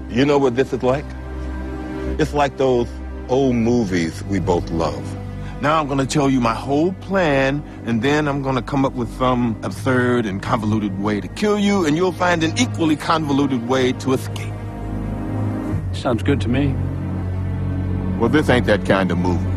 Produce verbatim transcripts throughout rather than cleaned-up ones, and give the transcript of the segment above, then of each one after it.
You know what this is like? It's like those old movies we both love. Now I'm going to tell you my whole plan, and then I'm going to come up with some absurd and convoluted way to kill you, and you'll find an equally convoluted way to escape. Sounds good to me. Well, this ain't that kind of movie.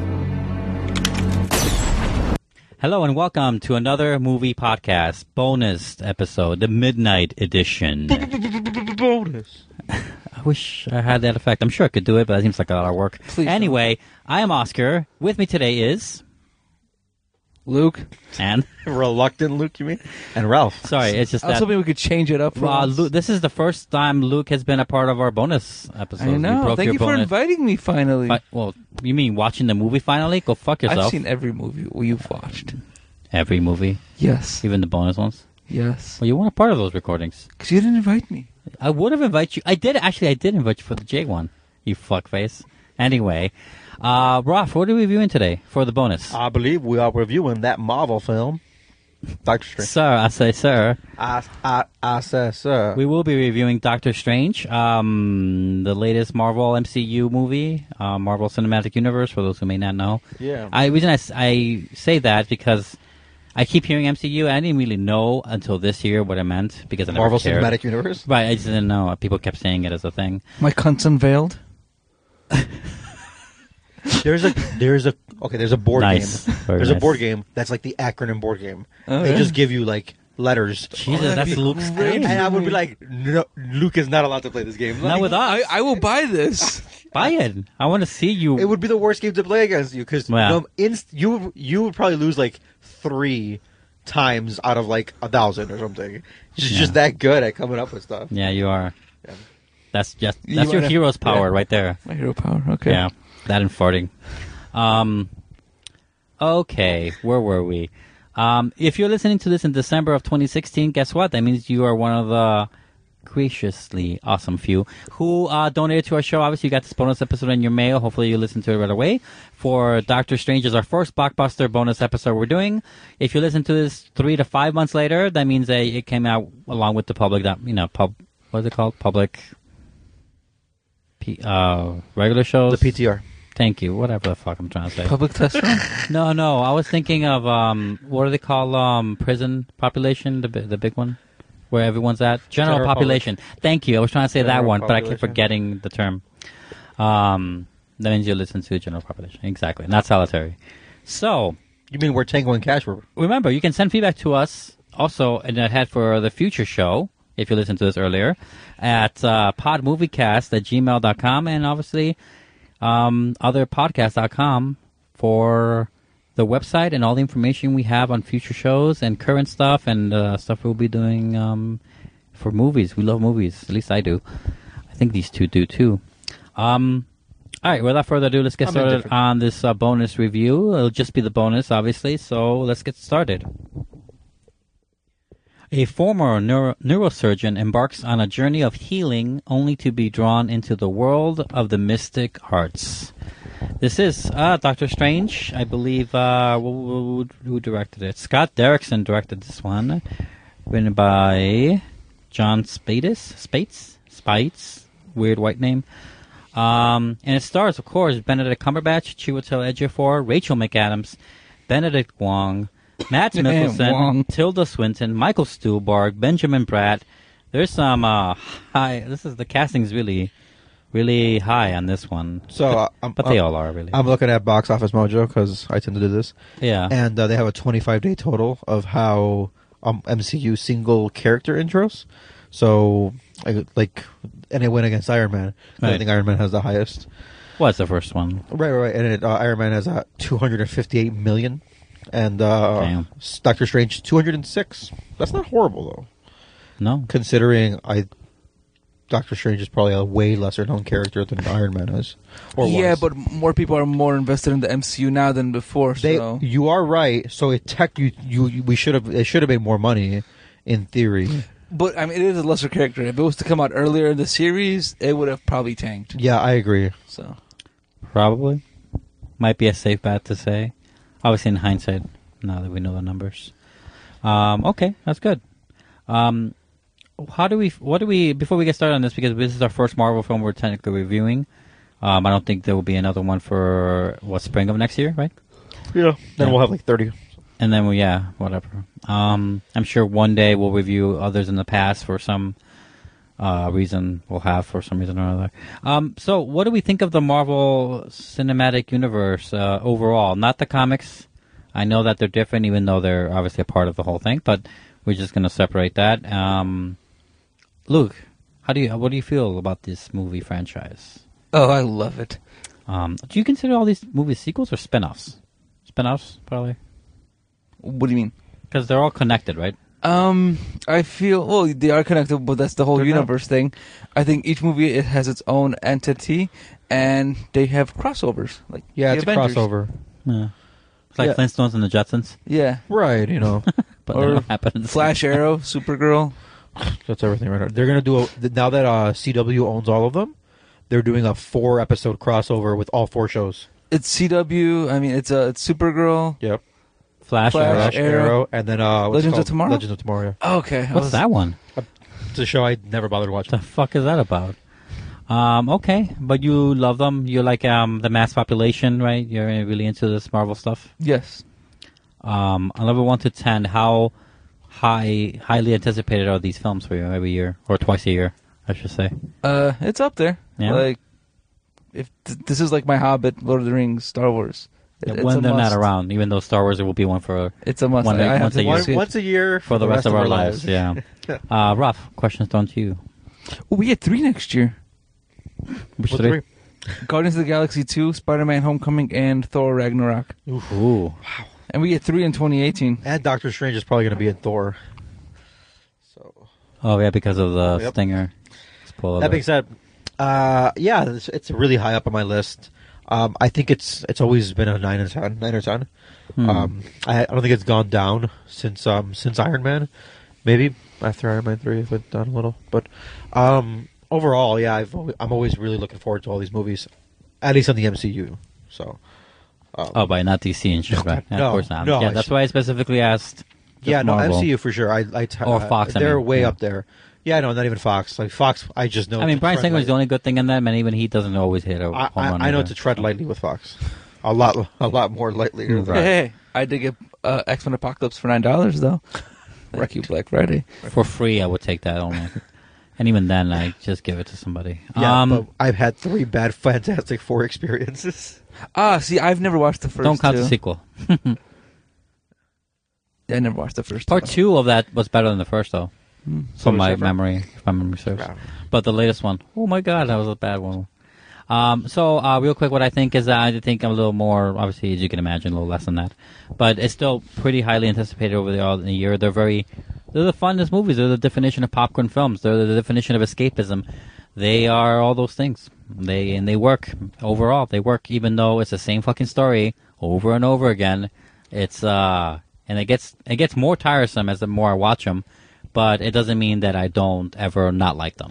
Hello and welcome to another movie podcast bonus episode, the Midnight Edition. Bonus. I wish I had that effect. I'm sure I could do it, but it seems like a lot of work. Please anyway, don't. I am Oscar. With me today is Luke. And reluctant Luke, you mean? And Ralph. Sorry, it's just I was that. hoping we could change it up for uh, us. Luke, this is the first time Luke has been a part of our bonus episode. I know. Thank you for bonus. inviting me finally. Fi- well, you mean watching the movie finally? Go fuck yourself. I've seen every movie you've watched. Every movie? Yes. Even the bonus ones? Yes. Well, you weren't a part of those recordings. Because you didn't invite me. I would have invited you. I did, actually, I did invite you for the J one. You fuckface. Anyway, uh, Rolf, what are we reviewing today for the bonus? I believe we are reviewing that Marvel film, Doctor Strange. Sir, I say sir. I, I, I say sir. We will be reviewing Doctor Strange, um, the latest Marvel M C U movie, uh, Marvel Cinematic Universe, for those who may not know. Yeah. I, the reason I, s- I say that because I keep hearing M C U, and I didn't really know until this year what it meant, because I never Marvel cared. Cinematic Universe? Right, I just didn't know. People kept saying it as a thing. My cunt's unveiled. There's a there's a okay. There's a board Nice. game. Very There's a nice. board game that's like the acronym board game. Oh, they yeah? just give you like letters. Jesus, Oh, that'd that's be Luke's great. thing. And I would be like, no, Luke is not allowed to play this game. Not Like, with us. I, I will buy this. Buy it. I want to see you. It would be the worst game to play against you because Yeah. you, know, inst- you would- you would probably lose like three times out of like a thousand or something. She's Yeah. just that good at coming up with stuff. Yeah, you are. Yeah. That's just You that's your wanna- hero's power yeah. right there. My hero power. Okay. Yeah, that and farting. Um, okay, where were we? Um, if you're listening to this in December of twenty sixteen, guess what? That means you are one of the graciously awesome few who uh, donated to our show. Obviously, you got this bonus episode in your mail. Hopefully, you listen to it right away. For Doctor Strange is our first blockbuster bonus episode we're doing. If you listen to this three to five months later, that means that it came out along with the public. That you know, pub. What is it called? Public. P, uh, regular shows. The P T R. Thank you. Whatever the fuck I'm trying to say. Public test run. No, no. I was thinking of um, what do they call um, prison population? The bi- the big one, where everyone's at. General, General population. Thank you. I was trying to say that General one, but I kept population. forgetting the term. Um, that means you listen to general population. Exactly. Not solitary. So You mean we're Tango and Cash? We're remember, you can send feedback to us also in ahead for the future show, if you listened to this earlier, at uh, podmoviecast at gmail dot com, and obviously um, otherpodcast dot com for the website and all the information we have on future shows and current stuff and uh, stuff we'll be doing um, for movies. We love movies. At least I do. I think these two do too. Um, all right, without further ado, let's get I'm started indifferent. on this uh, bonus review. It'll just be the bonus, obviously, so let's get started. A former neuro- neurosurgeon embarks on a journey of healing only to be drawn into the world of the mystic arts. This is uh, Doctor Strange. I believe, uh, who, who, who directed it? Scott Derrickson directed this one. Written by John Spates. Spates? Spites? Weird white name. Um, and it stars, of course, Benedict Cumberbatch, Chiwetel Ejiofor, Rachel McAdams, Benedict Wong, Matt Mikkelsen, Wong. Tilda Swinton, Michael Stuhlbarg, Benjamin Bratt. There's some uh, high. This is the casting's really, really high on this one. so uh, I'm, But they I'm- all are really. I'm looking at Box Office Mojo because I tend to do this, yeah. and uh, they have a twenty-five day total of how um, M C U single character intros. So I, like, and it went against Iron Man. 'cause I Right. think Iron Man has the highest. What's the first one? Right, right, right. And it, uh, Iron Man has uh, two hundred fifty-eight million, and uh, Damn. S- Doctor Strange two hundred six. That's not horrible though, No. considering I Doctor Strange is probably a way lesser known character than Iron Man is. Or yeah, was. but more people are more invested in the M C U now than before. they, so you are right. So it tech you, you we should have it should have made more money, in theory. But I mean, it is a lesser character. If it was to come out earlier in the series, it would have probably tanked. Yeah, I agree. So Probably. Might be a safe bet to say. Obviously, in hindsight, now that we know the numbers. Um, okay, that's good. Um, how do we? What do we? Before we get started on this, because this is our first Marvel film we're technically reviewing. Um, I don't think there will be another one for what spring of next year, right? Yeah. Then Yeah. we'll have like thirty. And then we, yeah, whatever. Um, I'm sure one day we'll review others in the past for some uh, reason. We'll have for some reason or another. Um, so, what do we think of the Marvel Cinematic Universe uh, overall? Not the comics. I know that they're different, even though they're obviously a part of the whole thing. But we're just going to separate that. Um, Luke, how do you? What do you feel about this movie franchise? Oh, I love it. Um, do you consider all these movies sequels or spin-offs? Spin-offs, probably. What do you mean? Because they're all connected, right? Um, I feel well they are connected, but that's the whole They're not. universe thing. I think each movie it has its own entity, and they have crossovers. Like Yeah, the it's Avengers. a crossover. Yeah. It's like Yeah. Flintstones and the Jetsons, Yeah, Right, you know. but Or they don't happen in the Flash, same- Arrow, Supergirl. That's everything right now. They're going to do a, now that uh, C W owns all of them, they're doing a four episode crossover with all four shows. It's C W. I mean, it's uh, it's Supergirl. Yep. Flash, Flash, Arrow. Flash, Arrow. Arrow, and then uh, what's it Legends of called? Tomorrow? Legends of Tomorrow. Yeah. Okay, I What's was- that one? It's a show I never bothered watching. The fuck is that about? Um, okay, but you love them. You're like um the mass population, right? You're really into this Marvel stuff. Yes. Um, on level one to ten, how high highly anticipated are these films for you every year or twice a year? I should say. Uh, it's up there. Yeah? Like, if th- this is like my Hobbit, Lord of the Rings, Star Wars. It- it's when a they're must. not around, even though Star Wars there will be one for It's a must. One- I, I have once to a year. watch Once, it. once a year for the rest of our lives. Yeah. uh, Ruff, questions thrown to you. Oh, we get three next year. Which What three? three? Guardians of the Galaxy two, Spider-Man: Homecoming, and Thor: Ragnarok. Ooh. And we get three in twenty eighteen. And Doctor Strange is probably going to be in Thor. So Oh yeah, because of the Yep. stinger. Spoiler that alert. being said, uh, yeah, it's, it's really high up on my list. Um, I think it's it's always been a nine and ten, nine or ten. Hmm. Um, I, I don't think it's gone down since um since Iron Man. Maybe after Iron Man three, it went down a little. But um, overall, yeah, I've always, I'm always really looking forward to all these movies, at least on the M C U. So. Um, Oh, by not D C and shit, right? Yeah, No, of course not. no, yeah, I that's see. why I specifically asked. just Yeah, no, Marvel. M C U for sure. I, I t- Or uh, Fox, I they're mean, way yeah. up there. Yeah, no, not even Fox. Like Fox, I just know. I mean, to Brian tread Singer is lightly. the only good thing in them, and even he doesn't always hit a I, home I, run. I know either. to tread lightly with Fox. A lot, a lot more lightly. Right. than- Hey, hey, I did get uh, X-Men Apocalypse for nine dollars though. Thank you, Black Friday. For free, I would take that only. And even then, I just give it to somebody. Yeah, um, but I've had three bad Fantastic Four experiences. Ah, see, I've never watched the first. don't count two. the sequel. Yeah, I never watched the first. Part two. two of that was better than the first, though. Hmm. From my Silver Surfer. memory, if my memory serves. Yeah. But the latest one, oh my god, that was a bad one. Um, so, uh, real quick, what I think is that I think I'm a little more, obviously, as you can imagine, a little less than that. But it's still pretty highly anticipated over the, all the year. They're very, they're the funnest movies. They're the definition of popcorn films. They're the definition of escapism. They are all those things. They, and they work overall. They work even though it's the same fucking story over and over again. It's, uh, and it gets, it gets more tiresome as the more I watch them. But it doesn't mean that I don't ever not like them.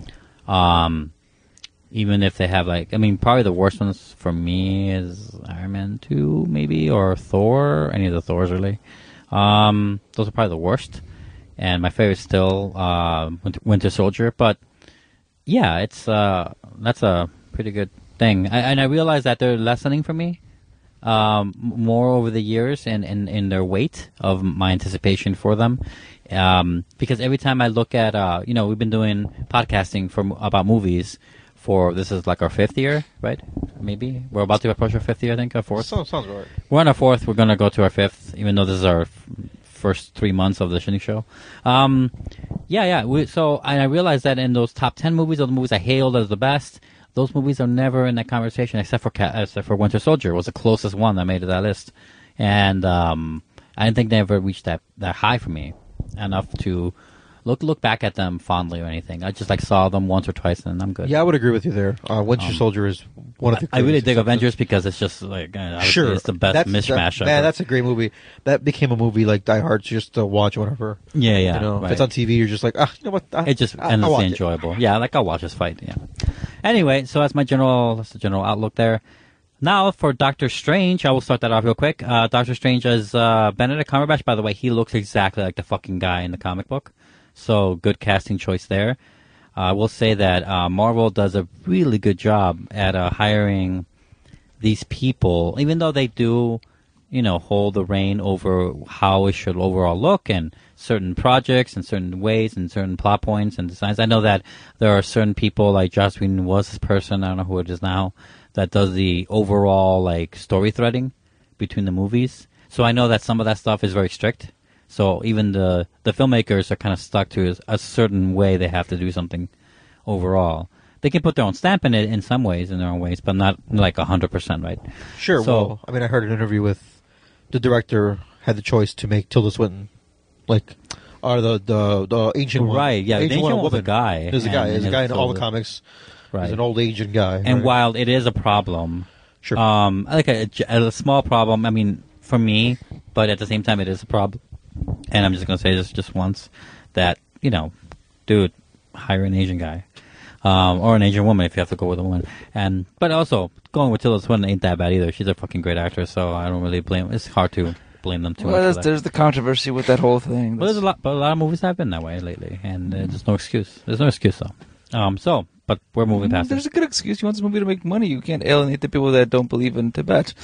Um, even if they have like, I mean, probably the worst ones for me is Iron Man two, maybe, or Thor, any of the Thors really. Um, those are probably the worst. And my favorite still, uh, Winter, Winter Soldier. But yeah, it's, uh, that's a pretty good thing. I, and I realize that they're lessening for me, um, m- more over the years and in, in their weight of my anticipation for them. Um, because every time I look at, uh, you know, we've been doing podcasting for about movies for, this is like our fifth year, right? Maybe we're about to approach our fifth year, I think, our fourth. Sounds, sounds right. We're on our fourth. We're gonna go to our fifth, even though this is our f- first three months of the Shinny Show. Um, yeah, yeah. We, so and I realized that in those top ten movies, or the movies I hailed as the best, those movies are never in that conversation, except for Ca- except for Winter Soldier was the closest one that made it that list, and um, I didn't think they ever reached that that high for me enough to look look back at them fondly or anything. I just like saw them once or twice and I'm good. Yeah, I would agree with you there. Uh, Winter Um, Soldier is one of the. I really greatest dig exceptions. Avengers because it's just like uh, obviously Sure, it's the best That's- mishmash. That, ever. man, that's a great movie. That became a movie like Die Hard just to watch whenever. yeah, yeah. you know, right. if it's on T V, you're just like, ah, you know what? I, It's just I, I'll endlessly watch it. enjoyable. Yeah, like I'll watch this fight. Yeah. Anyway, so that's my general, that's the general outlook there. Now for Doctor Strange, I will start that off real quick. Uh, Doctor Strange is uh, Benedict Cumberbatch. By the way, he looks exactly like the fucking guy in the comic book. So good casting choice there. Uh, I will say that uh, Marvel does a really good job at uh, hiring these people, even though they do, you know, hold the reign over how it should overall look and certain projects and certain ways and certain plot points and designs. I know that there are certain people, like Joss Whedon was this person, I don't know who it is now, that does the overall like story threading between the movies. So I know that some of that stuff is very strict. So even the the filmmakers are kind of stuck to a certain way they have to do something overall. They can put their own stamp in it in some ways, in their own ways, but not like one hundred percent, right? Sure. So, well, I mean, I heard an interview with the director had the choice to make Tilda Swinton, like, or the the, the ancient one. Right, yeah, the ancient ancient one one was a woman. guy, There's a guy. and There's a his guy in all the Tilda- comics. Right. There's an old Asian guy. And right? while it is a problem, Sure. um, like a, a small problem, I mean, for me, but at the same time, it is a problem. And I'm just going to say this just once, that, you know, dude, hire an Asian guy. Um, or an Asian woman if you have to go with a woman. And But also, going with Tilda Swinton ain't that bad either. She's a fucking great actress, so I don't really blame... It's hard to blame them too Well, much there's, for that. there's the controversy with that whole thing. But there's a lot, but a lot of movies have been that way lately, and uh, there's no excuse. There's no excuse, though. Um, so, but we're moving past There's it. a good excuse. You want this movie to make money. You can't alienate the people that don't believe in Tibet.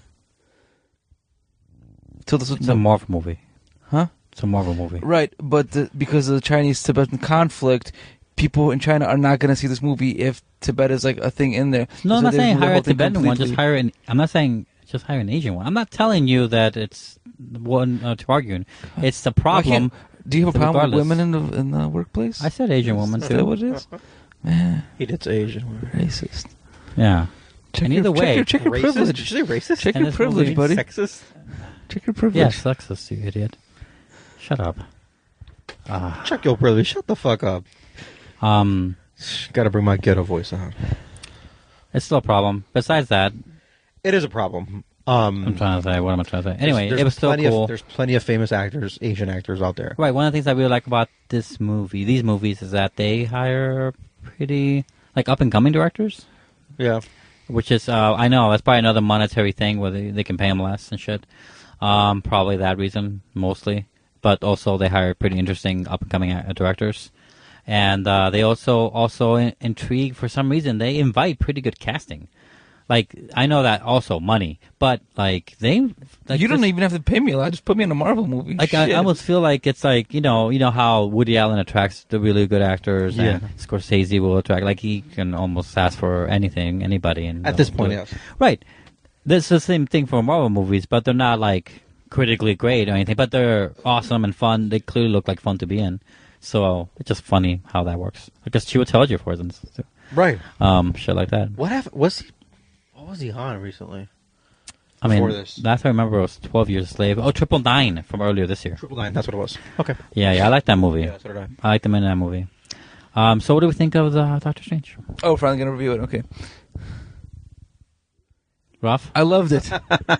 Tilda It's a Swinton, Marvel movie. huh? It's a Marvel movie. Right, but the, because of the Chinese-Tibetan conflict, people in China are not going to see this movie if Tibet is like a thing in there. No, I'm So not they saying remove the hire whole a thing Tibetan one. Just completely. hire an. I'm not saying just hire an Asian one. I'm not telling you that it's one uh, to argue. It's the Why problem. can't- Do you have a problem regardless. with women in the in the workplace? I said Asian woman Is too. that what it is? Man, he did say Asian. racist. Yeah. Check And your, either check way, your, check your Racist? privilege. Did you say racist? Check And your this privilege, movie- buddy. Sexist? Check your privilege. Yeah, sexist, you idiot. Shut up. Ah. Check your privilege. Shut the fuck up. Um, Got to bring my ghetto voice out. it's still a problem. Besides that, It is a problem. Um, I'm trying to say. What am I trying to say? Anyway, there's it was still plenty cool. Of, there's plenty of famous actors, Asian actors out there. Right. One of the things I really like about this movie, these movies, is that they hire pretty like up and coming directors. Yeah. Which is, uh, I know, that's probably another monetary thing where they, they can pay them less and shit. Um, probably that reason, mostly. But also they hire pretty interesting up-and-coming uh, directors. And uh, they also, also in- intrigue, for some reason, they invite pretty good casting. Like, I know that also, money. But, like, they... Like you don't this- even have to pay me a lot. Just put me in a Marvel movie. Like, I, I Shit. almost feel like it's like, you know, you know how Woody Allen attracts the really good actors, and Yeah. Scorsese will attract, like, he can almost ask for anything, anybody. And At this they'll point, do it. yes. Right. That's the same thing for Marvel movies, but they're not, like, critically great or anything, but they're awesome and fun. They clearly look like fun to be in. So, it's just funny how that works. Because Chiwetel Ejiofor, for instance, too. Right. Um, shit like that. What happened? Was he? What was he on recently? I mean, Before this. last I remember was twelve Years a Slave. Oh, Triple Nine from earlier this year. Triple Nine. That's what it was. Okay. Yeah, yeah, I like that movie. Yeah, so did I. I liked him in that movie. Um, so what do we think of the Doctor Strange? Oh, finally gonna review it. Okay, Rough? I loved it.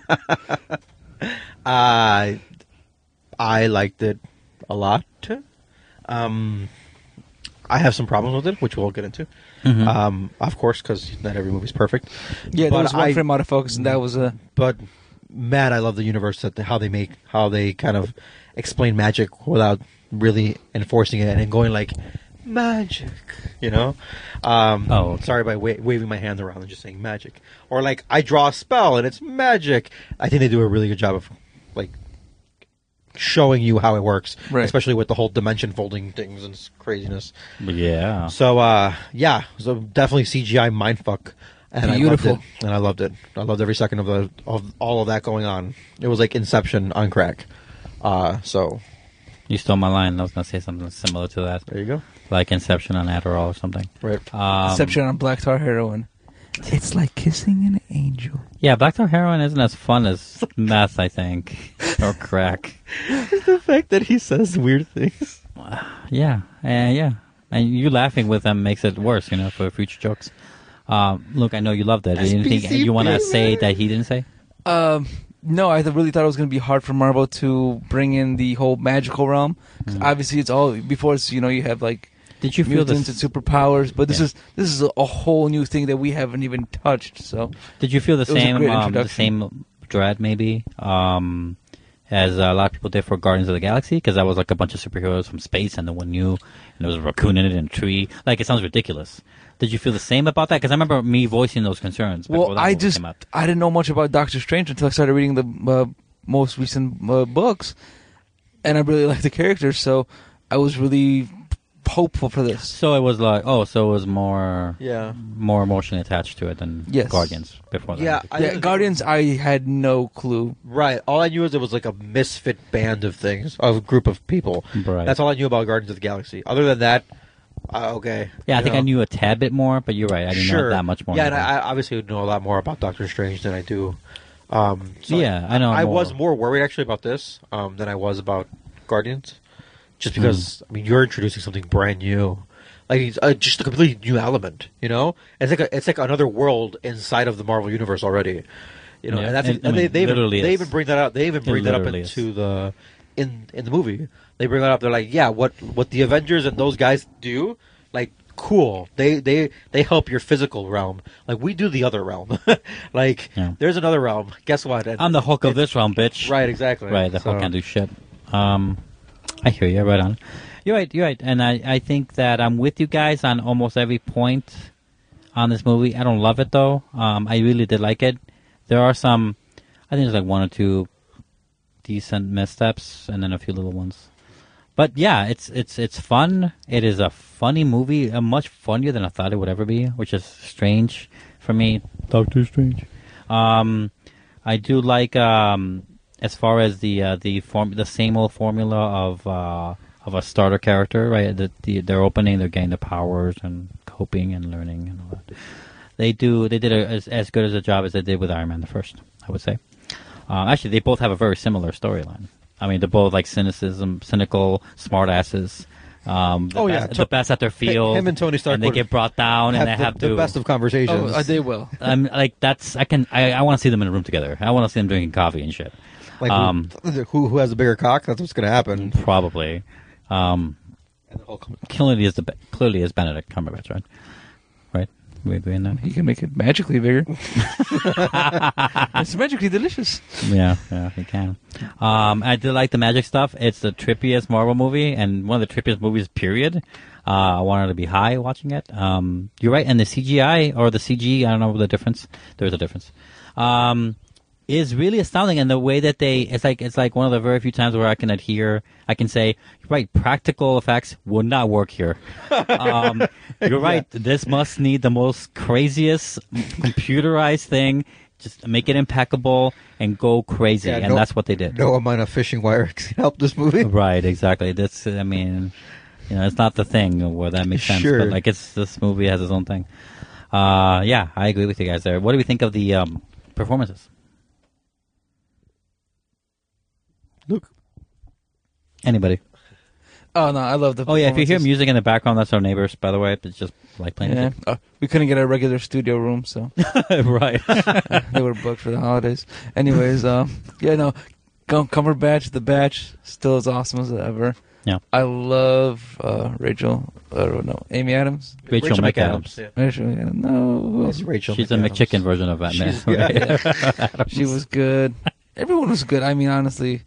I I liked it a lot. Um, I have some problems with it, which we'll get into. Mhm. Um, of course, because not every movie's perfect. Yeah, there But was one I- frame out of focus, and that was a. But man, I love the universe that how they make how they kind of explain magic without really enforcing it and going like magic, you know. Um, Oh, okay. sorry by wa- waving my hands around and just saying magic, or like I draw a spell and it's magic. I think they do a really good job of like showing you how it works, Right. especially with the whole dimension folding things and s- craziness. Yeah. So uh, yeah, so definitely C G I mindfuck. And Beautiful. I loved it. And I loved it. I loved every second of the of all of that going on. It was like Inception on crack. Uh, so You stole my line. I was going to say something similar to that. there you go. Like Inception on Adderall or something. Right. Um, Exception on Black Tar Heroin. It's like kissing an angel. Yeah, Black Tar Heroin isn't as fun as meth, I think. Or crack. The fact that he says weird things. Yeah. Uh, yeah. And you laughing with them makes it worse, you know, for future jokes. Um, look, I know you loved it. Anything S P C you want to P, say man. that he didn't say? Um, no, I th- really thought it was going to be hard for Marvel to bring in the whole magical realm. 'Cause obviously, it's all before. It's, you know, you have like Did you feel mutants this? and superpowers, but this Yeah. is this is a, a whole new thing that we haven't even touched. So Did you feel the It was a same great um, the introduction. same dread maybe um, as a lot of people did for Guardians of the Galaxy, because that was like a bunch of superheroes from space, and no one knew, and there was a raccoon in it and a tree. Like, it sounds ridiculous. Did you feel the same about that? Because I remember me voicing those concerns before Well, that I movie just came out. I didn't know much about Doctor Strange until I started reading the uh, most recent uh, books, and I really liked the characters, so I was really hopeful for this. So it was like, oh, so it was more, Yeah. more emotionally attached to it than Yes. Guardians before that. Yeah, movie. I Yeah, think- Guardians, I had no clue. Right. All I knew is it was like a misfit band of things, of a group of people. Right. That's all I knew about Guardians of the Galaxy. Other than that, uh, okay. Yeah, I you think know. I knew a tad bit more, but you're right. I didn't sure. know that much more. Yeah, and than I, I obviously know a lot more about Doctor Strange than I do. Um, so Yeah, I know I more. was more worried actually about this um, than I was about Guardians, just because Hmm. I mean you're introducing something brand new, like it's, uh, just a completely new element. You know, it's like a, it's like another world inside of the Marvel universe already. You know, Yeah, and that's and- I and they mean, they even, literally they is. even bring that up. They even It bring that up literally into is. the in in the movie. They bring that up. They're like, yeah, what what the Avengers and those guys do, like. Cool. They they they help your physical realm. Like we do the other realm. like Yeah. there's another realm. Guess what? And I'm the Hulk of it- this realm, bitch. Right, exactly. Right, the So- Hulk can't do shit. Um, I hear you. Right on. You're right. You're right. And I, I think that I'm with you guys on almost every point on this movie. I don't love it though. Um, I really did like it. There are some. I think there's like one or two decent missteps, and then a few little ones. But yeah, it's it's it's fun. It is a funny movie, uh, much funnier than I thought it would ever be, which is strange for me. Doctor Strange. Um, I do like um, as far as the uh, the form the same old formula of uh, of a starter character, right? The, the they're opening, they're getting the powers and coping and learning and all that. They do they did a, as as good as a job as they did with Iron Man the first, I would say. Uh, actually, they both have a very similar storyline. I mean, they're both like cynicism, cynical, smartasses. Um, the Oh, best, yeah. the To- best at their field. him and Tony Stark and they would get brought down, and they the, have the to. best of conversations. Oh, uh, they will. I'm like that's I can I, I want to see them in a room together. I want to see them drinking coffee and shit. like um, who, who who has a bigger cock? That's what's going to happen. Probably. Um, And the Hulk- clearly is the be- clearly is Benedict Cumberbatch, right? Right? We agree on that. He can make it magically bigger. It's magically delicious. Yeah, yeah, he can. Um, I did like the magic stuff. It's the trippiest Marvel movie, and one of the trippiest movies, period. Uh, I wanted to be high watching it. Um, you're right, and the C G I, or the C G, I don't know the difference. There's a difference. Um, is really astounding, and the way that they, it's like, it's like one of the very few times where I can adhere, I can say, right, practical effects would not work here. Um, you're right, this must need the most craziest computerized thing. Just make it impeccable and go crazy, Yeah, and no- that's what they did. No amount of fishing wire can help this movie. Right, exactly. That's, I mean, you know, it's not the thing where that makes sense, Sure. but like, it's this movie has its own thing. Uh, yeah, I agree with you guys there. What do we think of the um, performances? Luke. Anybody? Oh no, I love the. Oh yeah, if you hear performances. music in the background, that's our neighbors, by the way. It's just like playing Yeah, uh, we couldn't get a regular studio room, so music. Right. they were booked for the holidays. Anyways, um, yeah, no, Cum- Cumberbatch, the Batch, still as awesome as ever. Yeah. I love uh, Rachel. Uh, no, Amy Adams. Rachel, McAdams. Yeah. Rachel, yeah, no, It's Rachel. She's a McAdams. McChicken version of Batman. She's- yeah. right? she was good. Everyone was good. I mean, honestly,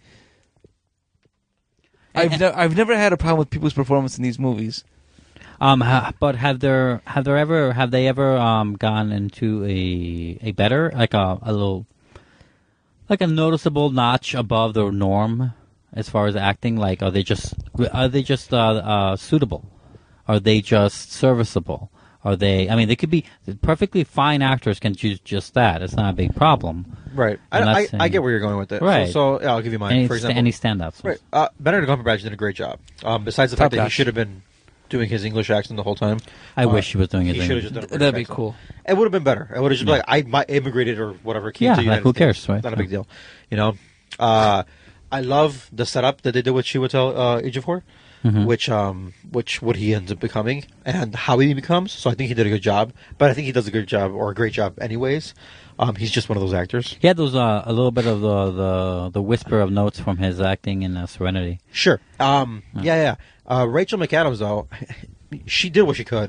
I've ne- I've never had a problem with people's performance in these movies. Um, ha- but have there have there ever have they ever um gone into a a better like a a little like a noticeable notch above the norm as far as acting? Like, are they just are they just uh, uh suitable? Are they just serviceable? Are they? I mean, they could be perfectly fine actors can choose just that. It's not a big problem. Right. I, I'm not I, I saying- get where you're going with it. Right. So, so yeah, I'll give you mine. Any, For sta- example, any standouts? right. Uh, Benedict Cumberbatch did a great job. Um, besides the Top fact that he notch. should have been doing his English accent the whole time. I Uh, wish he was doing his He thing. should have just done a British That'd be accent. cool. It would have been better. It would have just been like I might immigrated or whatever. Came Yeah, to like, United who States. cares, right? Not a Yeah. big deal. You know. Uh, I love the setup that they did with Chiwetel uh, Ejiofor, Mhm. which um, which what he ends up becoming and how he becomes. So I think he did a good job. But I think he does a good job or a great job anyways. Um, he's just one of those actors. He had those uh, a little bit of the, the the whisper of notes from his acting in uh, Serenity. Sure. Um, yeah, yeah. Uh, Rachel McAdams, though, she did what she could.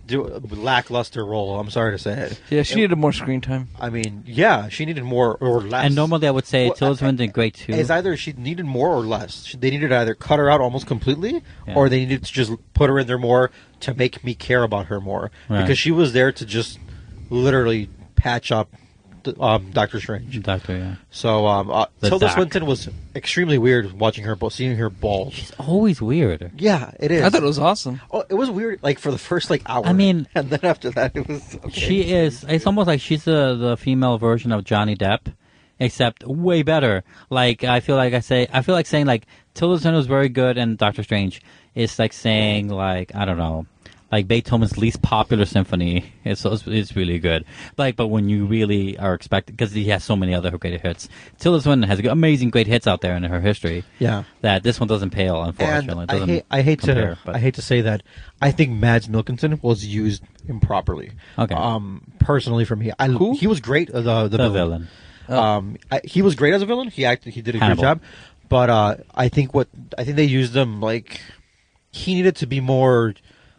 do a lackluster role. I'm sorry to say it. Yeah, she It- needed more screen time. I mean, yeah, she needed more or less. And normally I would say Well, Tilda I- Swinton did great too. It's either she needed more or less. She- They needed to either cut her out almost completely, Yeah. or they needed to just put her in there more to make me care about her more. Right. Because she was there to just literally patch up th- um, Doctor Strange. Doctor, yeah. So um, uh, The Tilda Doc. Swinton was extremely weird watching her, bo- seeing her balls. She's always weird. Yeah, it is. I thought it was awesome. Oh, it was weird, like for the first like hour. I mean- and then after that, it was. Okay. She is. It's almost like she's the the female version of Johnny Depp, except way better. Like I feel like I say, I feel like saying like Tilda Swinton was very good in Doctor Strange. It's like saying like I don't know, like Beethoven's least popular symphony. It's it's, it's really good. Like, but when you really are expecting, because he has so many other great hits. Tilda Swinton has amazing great hits out there in her history. Yeah. That this one doesn't pale, unfortunately. And It I doesn't hate, I hate compare, to but- I hate to say that I think Mads Mikkelsen was used improperly. Okay. Um, personally, for me, I, Who? he was great. Uh, the the, the villain. villain. Um, I, he was great as a villain. He acted. He did a Hannibal. great job. But uh, I think what I think they used him like he needed to be more.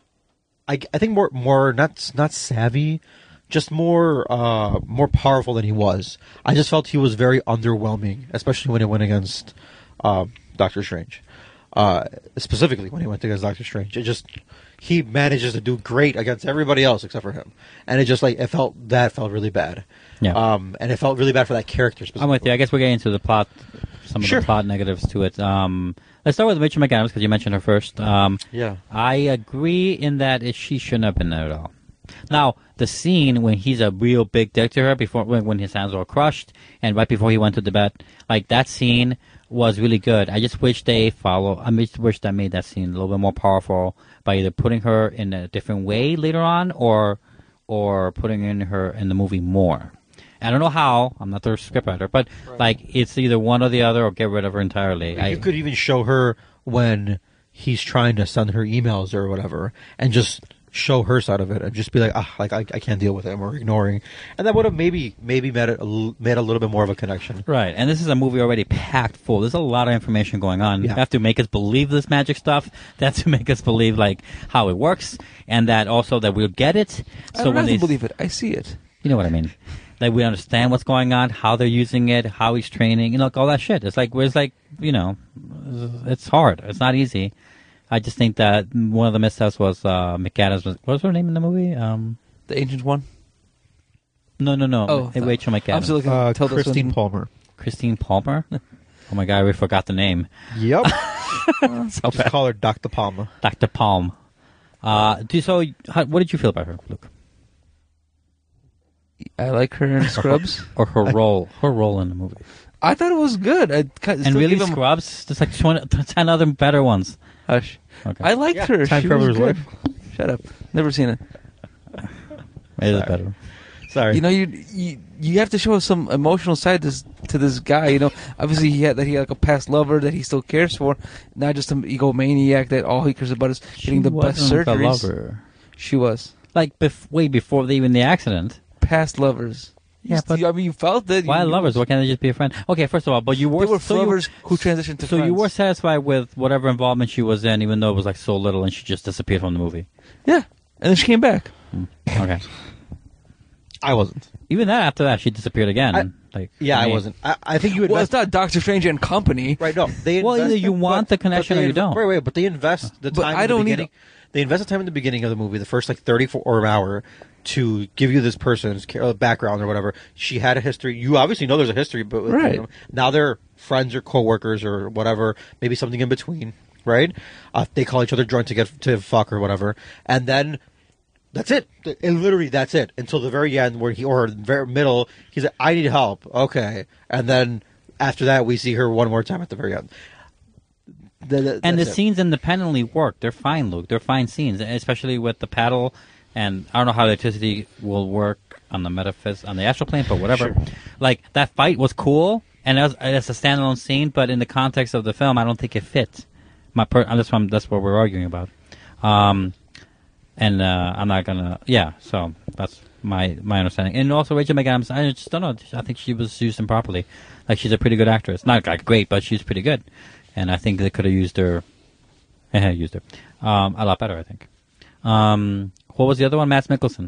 I, I think more more not not savvy, just more uh, more powerful than he was. I just felt he was very underwhelming, especially when it went against uh, Doctor Strange. Uh, specifically when he went against Doctor Strange, it just he manages to do great against everybody else except for him, and it just like it felt that felt really bad. Yeah. Um, and it felt really bad for that character. Specifically. I'm with you. I guess we're getting into the plot, some of Sure. the plot negatives to it. Um, let's start with Rachel McAdams because you mentioned her first. Um, Yeah. I agree in that it, she shouldn't have been there at all. Now, the scene when he's a real big dick to her before when, when his hands were crushed and right before he went to the bed, like that scene was really good. I just wish they follow. I just wish they made that scene a little bit more powerful by either putting her in a different way later on or or putting in her in the movie more. I don't know how. I'm not the scriptwriter, but like it's either one or the other, or get rid of her entirely. I, You could even show her when he's trying to send her emails or whatever, and just show her side of it, and just be like, ah, like I, I can't deal with him, or ignoring, and that would have maybe maybe made it a, l- made a little bit more of a connection. Right, and this is a movie already packed full. There's a lot of information going on. Yeah. They have to make us believe this magic stuff. They have to make us believe like how it works, and that also that we'll get it. I don't have they to believe it. I see it. you know what I mean. That we understand what's going on, how they're using it, how he's training, you know, like all that shit. It's like, it's like, you know, it's hard. It's not easy. I just think that one of the missteps was uh, McAdams. Was, what was her name in the movie? Um, The Ancient One. no, no, no. Oh, Ma- Rachel I'm McAdams. still looking Uh, at Tilda Christine Swinton. Palmer. Christine Palmer. Oh my god, we forgot the name. Yep. So Just bad. call her Doctor Palmer. Doctor Palm. Uh, do so. How, what did you feel about her, Luke? I like her in Scrubs. Or her role? Her role in the movie. I thought it was good. I kind of And really, give him, Scrubs. There's like twenty, ten other better ones. Hush. Okay. I liked Yeah, her. Time she Traveler's was good. Wife. Shut up. Never seen it. It is Sorry. better. Sorry. You know, you, you you have to show some emotional side to this, to this guy. You know, obviously he had that he had like a past lover that he still cares for, not just an egomaniac that all he cares about is getting the best wasn't the surgeries. lover. She was Like bef- way before the, even the accident. past lovers. Yeah, You- but- I mean, you felt that. Why you, lovers? Why can't they just be a friend? Okay, first of all, but you were They were so you- lovers who transitioned to So friends. you were satisfied with whatever involvement she was in, even though it was like so little, and she just disappeared from the movie. Yeah, and then she came back. Okay. I wasn't. Even that, after that, she disappeared again. I- like Yeah, to I me. wasn't. I, I think you Well, invest. it's not Doctor Strange and Company. Right, no. They Well, invest either you in- want the connection they or you inv- don't. Wait, wait, but they invest the But time. I in don't the need beginning. They invest the time in the beginning of the movie, the first like thirty or hour, to give you this person's ca- uh, background or whatever. She had a history. You obviously know there's a history, but with Right. them. Now they're friends or coworkers or whatever. Maybe something in between, right? Uh, they call each other drunk to get to fuck or whatever, and then. That's it. And literally, that's it until the very end, where he or the very middle, he's like, "I need help." Okay, and then after that, we see her one more time at the very end. The- the- And the that's it. scenes independently work. They're fine, Luke. They're fine scenes, especially with the paddle. And I don't know how electricity will work on the metaphys on the astral plane, but whatever. Sure. Like that fight was cool, and as as a standalone scene, but in the context of the film, I don't think it fit. My per- that's what I'm, that's what we're arguing about. Um, and uh, I'm not gonna. Yeah, so that's my my understanding. And also Rachel McAdams, I just don't know. I think she was used improperly. Like she's a pretty good actress, not like great, but she's pretty good. And I think they could have used her, used her um, a lot better. I think. Um, what was the other one? Mads Mikkelsen.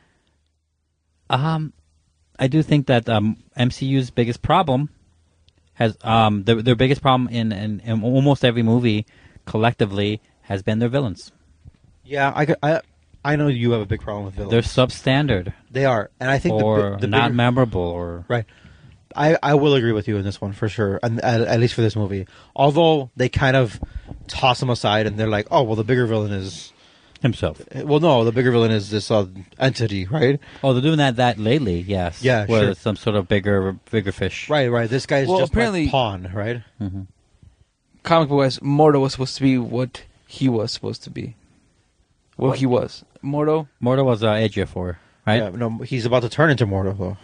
Um, I do think that um, M C U's biggest problem has um their, their biggest problem in, in, in almost every movie collectively has been their villains. Yeah, I, I, I know you have a big problem with villains. They're substandard. They are, and I think or the, bi- the not bigger, memorable, or right. I, I will agree with you in this one for sure, and at, at least for this movie. Although they kind of toss him aside, and they're like, "Oh, well, the bigger villain is himself." well, no, the bigger villain is this uh, entity, right? Oh, they're doing that that lately, yes. Yeah, where sure. it's some sort of bigger bigger fish. Right, right. This guy's Well, just apparently- like pawn, right? Mm-hmm. Comic book wise, Mordo was supposed to be what he was supposed to be. What, What? he was. Mordo? Mordo was uh, Ejiofor, right? Yeah, no, he's about to turn into Mordo, though.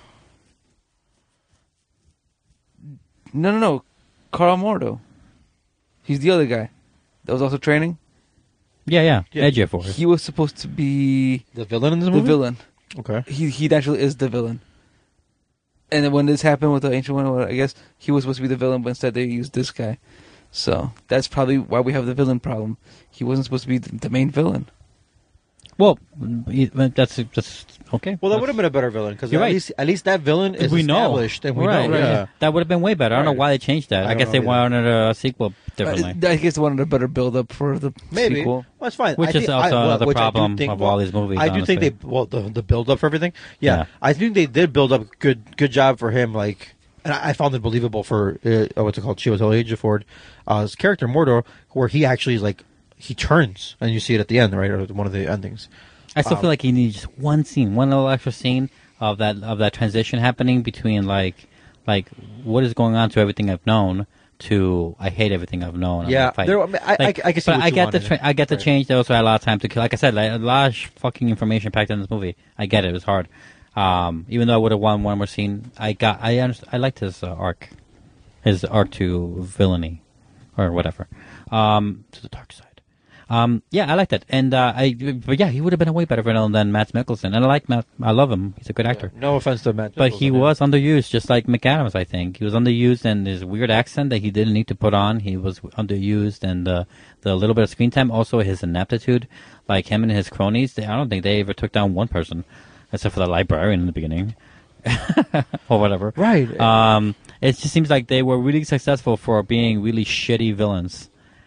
No, no, no. Carl Mordo. He's the other guy that was also training. Yeah, yeah, Yeah. Ejiofor. He was supposed to be The villain in this the movie? villain. Okay. He he actually is the villain. And then when this happened with the Ancient One, well, I guess he was supposed to be the villain, but instead they used this guy. So that's probably why we have the villain problem. He wasn't supposed to be the, the main villain. Well, he- that's that's okay. Well, that That's- would have been a better villain, because at, You're right. least, at least that villain is we know, established, and we right, know. right. Yeah. That would have been way better. I don't know Right. why they changed that. I I, don't guess know they either. wanted a sequel differently, Uh, I guess they wanted a better build up for the Maybe. sequel. Well, it's fine. which I is think- also I- well, another which I do problem think- of all these movies. I do think honestly. they well the the build up for everything. Yeah, Yeah. I think they did build up good good job for him. Like, and I, I found it believable for uh, what's it called, Chiwetel Ejiofor, uh, his character Mordor, where he actually is like he turns, and you see it at the end, right, or one of the endings. I still Um, feel like he needs just one scene, one little extra scene of that of that transition happening between like like what is going on to everything I've known to I hate everything I've known. I'm Yeah, gonna fight. there- I mean, I- Like, I- I can see but what I you get the wanted. tra- I get the Right. change. They also had a lot of time to kill. Like I said, like, a lot of sh- fucking information packed in this movie. I get it. It was hard. Um, even though I would have won one more scene, I got I underst- I liked his uh, arc, his arc to villainy, or whatever, um, to the dark side. Um, yeah, I like that, and uh, I. But yeah, he would have been a way better villain than Matt Mikkelsen, and I like Matt. I love him. He's a good actor. No offense to Matt, But he Mikkelsen, was underused, just like McAdams. I think he was underused, and his weird accent that he didn't need to put on, he was underused, and uh, the little bit of screen time, also his ineptitude, like him and his cronies. They, I don't think they ever took down one person, except for the librarian in the beginning, or whatever. Right. Um, it just seems like they were really successful for being really shitty villains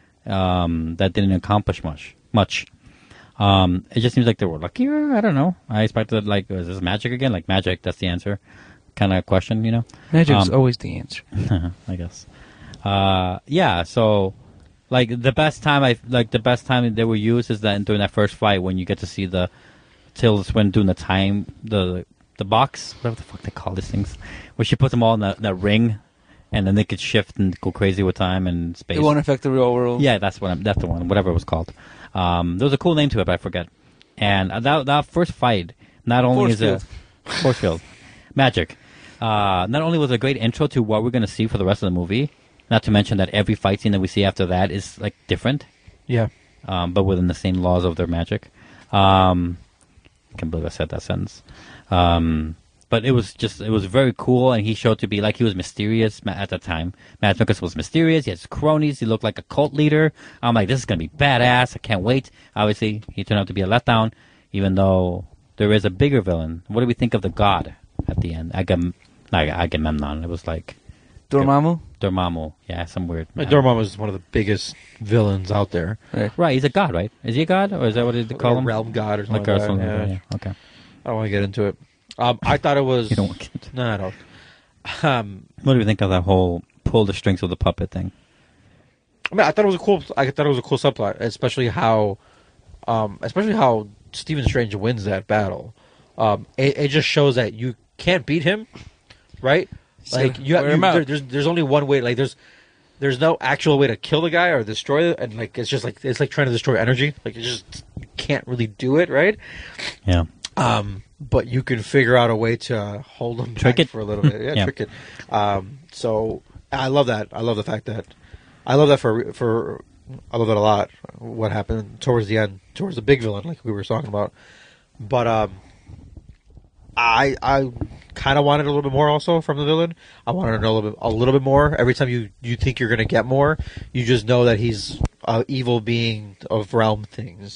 um, that didn't accomplish much. Much. Um, it just seems like they were luckier. I don't know. I expected like, is this magic again? Like magic? That's the answer. Kind of question, you know. Magic's Um, always the answer. I guess. Uh, yeah. So, like the best time I like the best time they were used is that during that first fight when you get to see the Tilda Swinton doing the time the the box, whatever the fuck they call these things, where she puts them all in that, that ring, and then they could shift and go crazy with time and space. It won't affect the real world. Yeah, that's what I'm, that's the one. Whatever it was called. Um, there was a cool name to it, but I forget. And uh, that that first fight, not only is a force field magic. Uh, not only was it a great intro to what we're going to see for the rest of the movie, not to mention that every fight scene that we see after that is like different, Yeah. um, but within the same laws of their magic. Um, I can't believe I said that sentence. Um, but it was just, it was very cool, and he showed to be like, he was mysterious ma- at the time. Matt Mikkelsen was mysterious, he had his cronies, he looked like a cult leader. I'm like, this is going to be badass, I can't wait. Obviously, he turned out to be a letdown, even though there is a bigger villain. What do we think of the god at the end? Agam- not Agamemnon, it was like Dormammu? Dormammu. Yeah, some weird. Like, Dormammu is one of the biggest villains out there. Right. Right, he's a god, right? Is he a god, or is that what they call Or him? realm god or something Like, like, or that. something like Yeah. that, yeah. Okay. I don't want to get into it. Um, I thought it was. You don't want to get into No, I don't. Um, What do you think of that whole pull the strings with the puppet thing? I mean, I thought it was a cool. I thought it was a cool subplot, especially how, um, especially how Stephen Strange wins that battle. Um, it, it just shows that you can't beat him, right? So Like you, have, wear you him out. there, there's there's only one way. Like there's there's no actual way to kill the guy or destroy it, and like it's just like it's like trying to destroy energy. Like you just you can't really do it, right? Yeah. Um, but you can figure out a way to hold them Trick back it. for a little bit. Yeah, Yeah. trick it. Um, so I love that. I love the fact that I love that for for I love that a lot. What happened towards the end, towards the big villain, like we were talking about. But um, I I kind of wanted a little bit more also from the villain. I wanted to know a little bit, a little bit more. Every time you, you think you're going to get more, you just know that he's an evil being of realm things,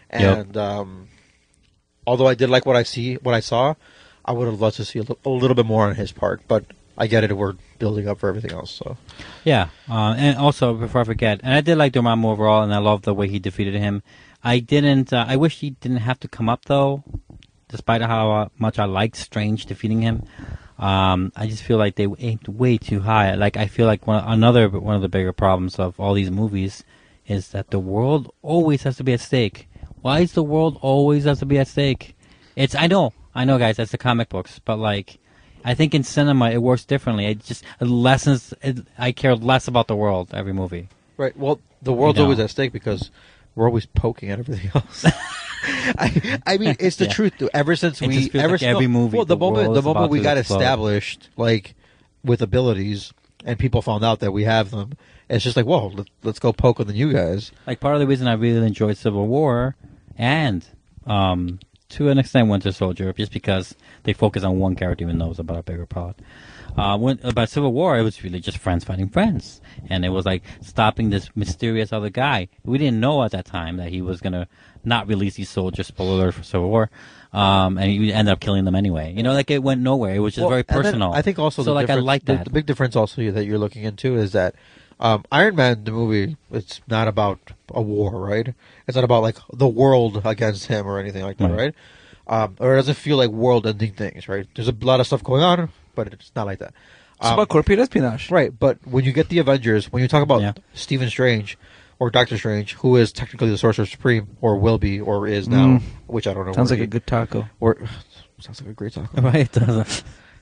Yep. And um, although I did like what I see, what I saw, I would have loved to see a, li- a little bit more on his part. But I get it; we're building up for everything else. So Yeah, uh, and also before I forget, and I did like Dormammu overall, and I love the way he defeated him. I didn't. Uh, I wish he didn't have to come up though, despite how uh, much I liked Strange defeating him. Um, I just feel like they aimed way too high. Like I feel like one another one of the bigger problems of all these movies is that the world always has to be at stake. Why is the world always has to be at stake? It's I know, I know, guys. That's the comic books, but like. I think in cinema it works differently. It just it lessens. It, I care less about the world every movie. right. Well, the world's You know. always at stake because we're always poking at everything else. I, I mean, it's the Yeah. truth. Though. Ever since It we, just feels ever like every no, movie, well, the, the moment, world the is moment about we to got explode. established, like with abilities, and people found out that we have them, it's just like, whoa, let, let's go poke on the new guys. Like part of the reason I really enjoyed Civil War, and um, to an extent Winter Soldier, just because they focus on one character, even though it was about a bigger plot. Uh, when, about Civil War, it was really just friends fighting friends, and it was like stopping this mysterious other guy. We didn't know at that time that he was gonna not release these soldiers. Spoiler alert for Civil War, um, and he ended up killing them anyway. You know, like it went nowhere. It was just Well, very and then personal. I think also so the like I difference- like the- that. The, big difference also that you're looking into is that um, Iron Man, the movie, it's not about a war, right? It's not about like the world against him or anything like that, Right. right? Um, or it doesn't feel like world-ending things, right? There's a lot of stuff going on, but it's not like that. It's Um, about corporate espionage. Right, but when you get the Avengers, when you talk about Yeah. Stephen Strange or Doctor Strange, who is technically the Sorcerer Supreme, or will be, or is now, Mm. which I don't know. Sounds where like a he- good taco. Or sounds like a great taco. Right? It doesn't.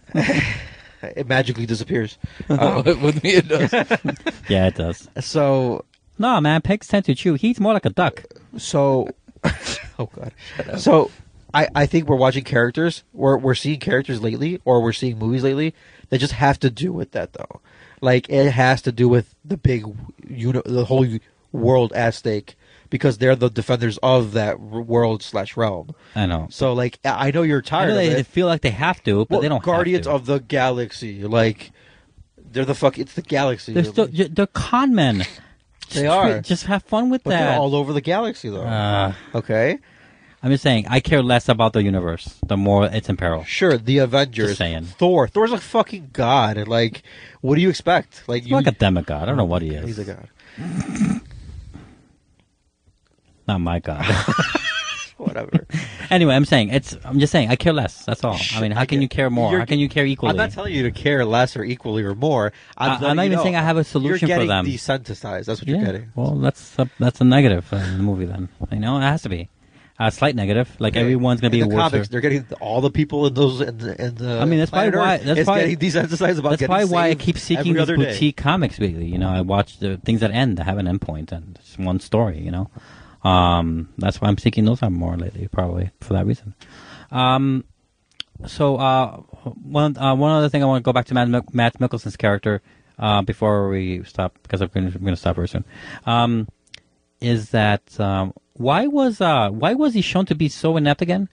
It magically disappears. Um, With me, it does. Yeah, it does. so, No, man, pigs tend to chew. He's more like a duck. so, oh god. So, I, I think we're watching characters, we're we're seeing characters lately, or we're seeing movies lately that just have to do with that though. Like it has to do with the big, uni- the whole world at stake because they're the defenders of that r- world slash realm. I know. So like I I know you're I tired know they, of they it. feel like they have to, but Well, they don't. Guardians have to. of the Galaxy, like they're the fuck. It's the galaxy. They're still j- they're con men. They Just- are. Just have fun with but that. they're all over the galaxy though. Uh, okay, I'm just saying, I care less about the universe the more it's in peril. sure. The Avengers, Just saying. Thor. Thor's a fucking god. And like, what do you expect? Like He's you, like a demigod. I don't know what he is. he's a god. Not my god. Whatever. Anyway, I'm saying it's. I'm just saying I care less. That's all. I mean, how I can get- you care more? you're- How can you care equally? I'm not telling you to care less or equally or more. I'm, I- I'm letting not you even know. saying I have a solution You're for getting them. desensitized. That's what yeah. you're getting. Well, that's a, that's a negative in the movie then. You know, it has to be a slight negative. Like Okay. everyone's gonna be in the worse. comics. They're getting all the people in those in the. In the I mean, that's probably planet why- Earth that's is probably- getting desensitized about That's getting probably why I saved keep seeking every these other day. boutique comics lately. You know, I watch the things that end that have an endpoint and it's one story. You know, um, that's why I'm seeking those out more lately. Probably for that reason. Um, so uh, one uh, one other thing I want to go back to Matt, Mik- Matt Mikkelsen's character uh, before we stop because I'm going to stop very soon. Um, is that um, why was uh, why was he shown to be so inept again?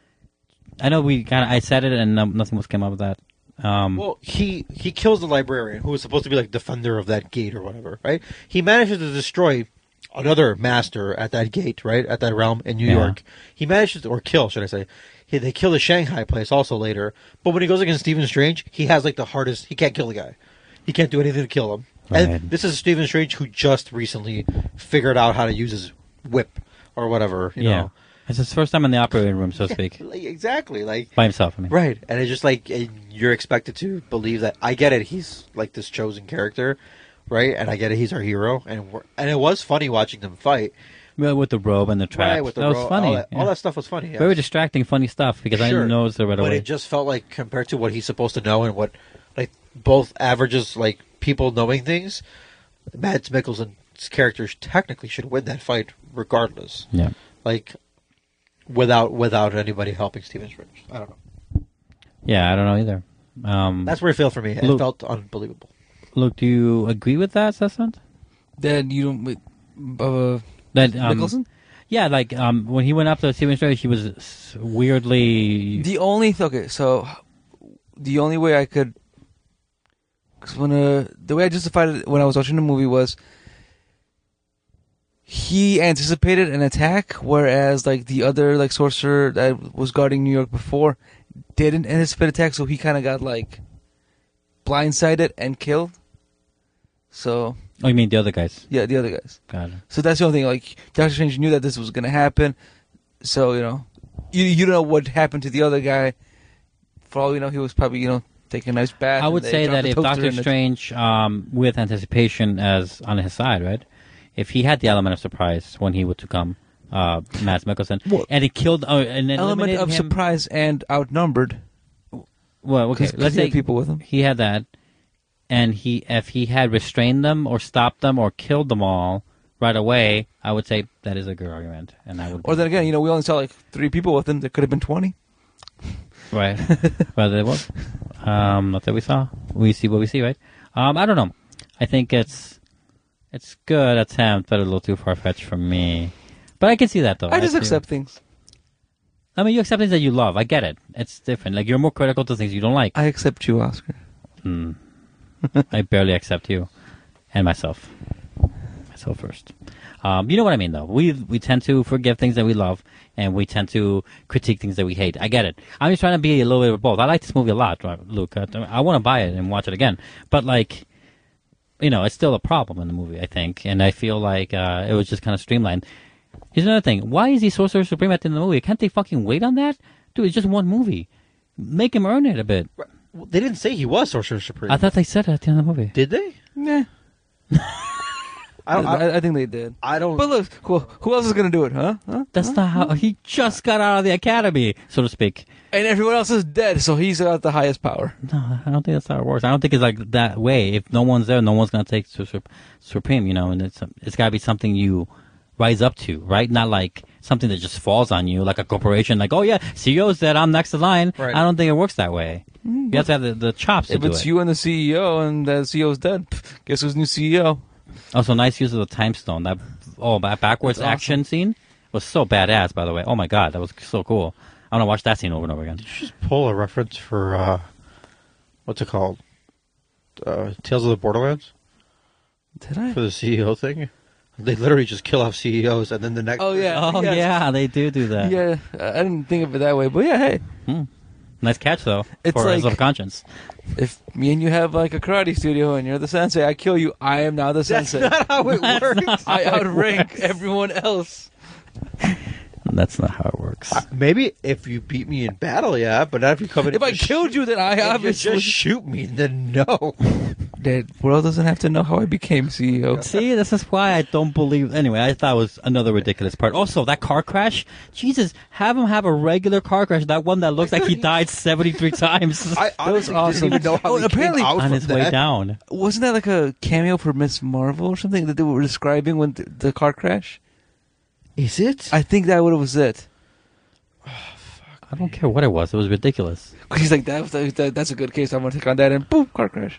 I know we kind of I said it and um, nothing was came up with that. Um, Well, he he kills the librarian who was supposed to be like defender of that gate or whatever, right? He manages to destroy another master at that gate, right, at that realm in New Yeah. York. He manages to, or kill, should I say? He, they kill the Shanghai place also later. But when he goes against Stephen Strange, he has like the hardest. He can't kill the guy. He can't do anything to kill him. Right. And this is Stephen Strange who just recently figured out how to use his whip or whatever. You yeah, know, it's his first time in the operating room, so to speak, like, exactly like. by himself. I mean, Right, and it's just like and you're expected to believe that. I get it; he's like this chosen character, right? And I get it; he's our hero, and we're, and it was funny watching them fight. Well, with the robe and the trap. Right, with the that was ro- funny. All that, yeah. all that stuff was funny. Yeah. Very distracting, funny stuff because I Sure. didn't notice it right but away. it just felt like compared to what he's supposed to know and what like both averages like people knowing things, Mads Mikkelsen's character technically should win that fight regardless. yeah, Like without without anybody helping Stephen Strange. I don't know. yeah, I don't know either. Um, That's where it felt for me. It Luke- felt unbelievable. Luke, do you agree with that assessment? Then you don't. Wait, uh, That um, Nicholson? Yeah, like um, when he went up to Stephen Strange, he was s- weirdly. The only okay, so the only way I could, because when uh, the way I justified it when I was watching the movie was, he anticipated an attack, whereas like the other like sorcerer that was guarding New York before didn't anticipate attack, so he kind of got like blindsided and killed. So Oh, you mean the other guys? yeah, the other guys. Got it. So that's the only thing. Like Doctor Strange knew that this was going to happen, so you know, you you don't know what happened to the other guy. For all you know, he was probably you know taking a nice bath. I and would they say dropped that the if toaster Doctor in it. Strange, um, with anticipation as on his side, right? If he had the element of surprise when he would to come, uh, Mads Mikkelsen, Well, and he killed, oh, and then element eliminated of him. surprise and outnumbered. Well, okay, 'Cause- 'cause let's he had say people with him. he had that, and he if he had restrained them or stopped them or killed them all right away, I would say that is a good argument, and I would. Or then again, you know, we only saw like three people with him. There could have been twenty. right, well, there was. Um, not that we saw. We see what we see, right? Um, I don't know. I think it's it's good attempt, but a little too far fetched for me. But I can see that though. I just see- accept things. I mean, you accept things that you love. I get it. It's different. Like you're more critical to things you don't like. I accept you, Oscar. Hmm. I barely accept you and myself. Myself first. Um, you know what I mean, though. We we tend to forgive things that we love, and we tend to critique things that we hate. I get it. I'm just trying to be a little bit of both. I like this movie a lot, Luke. I, I want to buy it and watch it again. But like, you know, it's still a problem in the movie, I think, and I feel like uh, it was just kind of streamlined. Here's another thing. Why is he Sorcerer Supreme at the end of the movie? Can't they fucking wait on that? Dude, it's just one movie. Make him earn it a bit. Well, they didn't say he was Sorcerer Supreme. I thought they said it at the end of the movie. Did they? Nah. I don't. I, I, I think they did. I don't. But look, who, who else is going to do it, huh? huh? That's not how he just got out of the academy, so to speak. And everyone else is dead, so he's got the highest power. No, I don't think that's how it works. I don't think it's like that way. If no one's there, no one's gonna take su- su- Supreme, you know. And it's it's gotta be something you rise up to, right? Not like something that just falls on you, like a corporation. Like, oh yeah, C E O's dead, I'm next in line. Right. I don't think it works that way. You have to have the, the chops If to do it's it. you and the C E O, and the C E O's dead, pff, guess who's new C E O? Also, nice use of the time stone. That oh, that backwards That's awesome. action scene was so badass. By the way, oh my god, that was so cool. I want to watch that scene over and over again. Did you just pull a reference for uh, what's it called? Uh, Tales of the Borderlands Did I? for the C E O thing. They literally just kill off C E Os, and then the next. Oh yeah. Oh yes. yeah, they do do that. Yeah, I didn't think of it that way, but yeah, hey, Hmm. Nice catch though. It's for like- his little conscience. if me and you have like a karate studio and you're the sensei, I kill you. I am now the That's sensei. not how it works. I outrank everyone else. That's not how it works. Uh, maybe if you beat me in battle, yeah, but not if you come in. If I and just killed you, then I if you obviously. just shoot me, then no. The world doesn't have to know how I became C E O. See, this is why I don't believe. Anyway, I thought it was another ridiculous part. Also, that car crash. Jesus, have him have a regular car crash. That one that looks like he died seventy-three times I honestly awesome. didn't even know how Oh, he apparently- came out on from his way that. down. Wasn't that like a cameo for Miss Marvel or something that they were describing when th- the car crash? Is it? I think that was it. I don't care what it was. It was ridiculous. He's like, that, that, that's a good case. I'm going to take on that, and boom, car crash.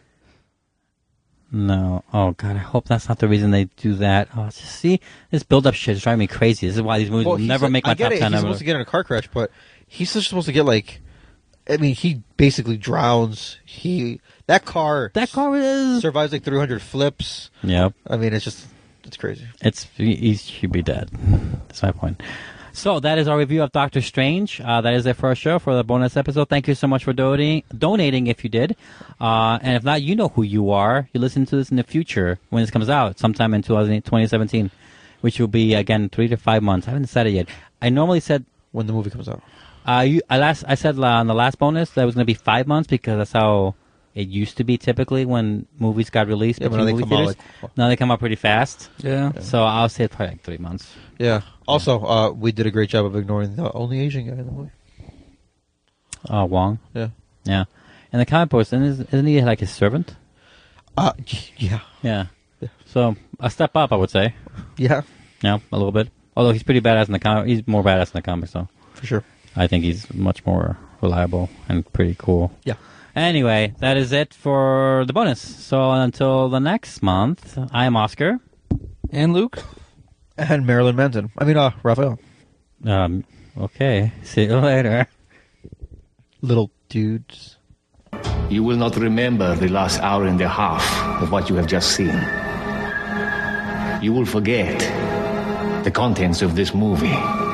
No. Oh God, I hope that's not the reason they do that. Oh, just see, this build-up shit is driving me crazy. This is why these movies will he's never like- make my I get top it. ten He's ever. supposed to get in a car crash, but he's just supposed to get like. I mean, he basically drowns. He that car That car is. survives like three hundred flips. Yep. I mean, it's just it's crazy. It's he, he should be dead. That's my point. So that is our review of Doctor Strange. Uh, that is it for our show for the bonus episode. Thank you so much for donating. Donating if you did, uh, and if not, you know who you are. You listen to this in the future when this comes out, sometime in twenty seventeen, which will be again three to five months. I haven't decided yet. I normally said When the movie comes out, uh, you, I last I said uh, on the last bonus that it was going to be five months because that's how it used to be typically when movies got released. Yeah, but between now they movie come out theaters. like- now they come out pretty fast. Yeah. So I'll say it's probably like three months. yeah. Also, uh, we did a great job of ignoring the only Asian guy in the movie. Uh, Wong. Yeah. Yeah. And the comic books, isn't isn't he like his servant? Uh, yeah. Yeah. Yeah. So a step up, I would say. Yeah, Yeah, a little bit. Although he's pretty badass in the comic, he's more badass in the comics, so for sure. I think he's much more reliable and pretty cool. Yeah. Anyway, that is it for the bonus. So until the next month, I am Oscar. And Luke? And Marilyn Manson. I mean, uh, Raphael. Um. Okay. See you later. Little dudes. You will not remember the last hour and a half of what you have just seen. you will forget the contents of this movie.